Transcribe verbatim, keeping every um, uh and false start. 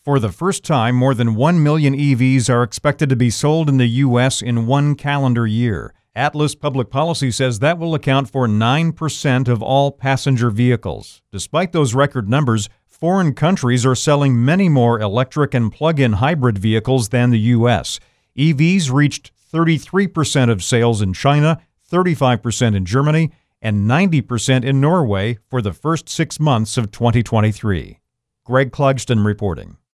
For the first time, more than one million E Vs are expected to be sold in the U S in one calendar year. Atlas Public Policy says that will account for nine percent of all passenger vehicles. Despite those record numbers, foreign countries are selling many more electric and plug-in hybrid vehicles than the U S. E Vs reached thirty-three percent of sales in China, thirty-five percent in Germany, and ninety percent in Norway for the first six months of twenty twenty-three. Greg Clugston reporting.